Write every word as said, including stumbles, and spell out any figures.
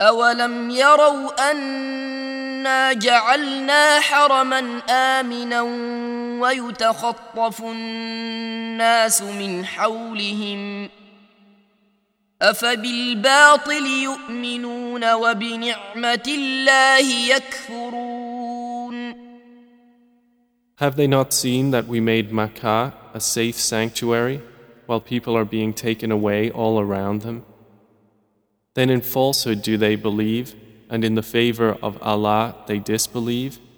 أولم يروا أنا جعلنا حرما آمنا ويتخطف الناس من حولهم أفبالباطل يؤمنون وبنعمة الله يكفرون. Have they not seen that we made Makkah a safe sanctuary while people are being taken away all around them? Then in falsehood do they believe, and in the favor of Allah they disbelieve?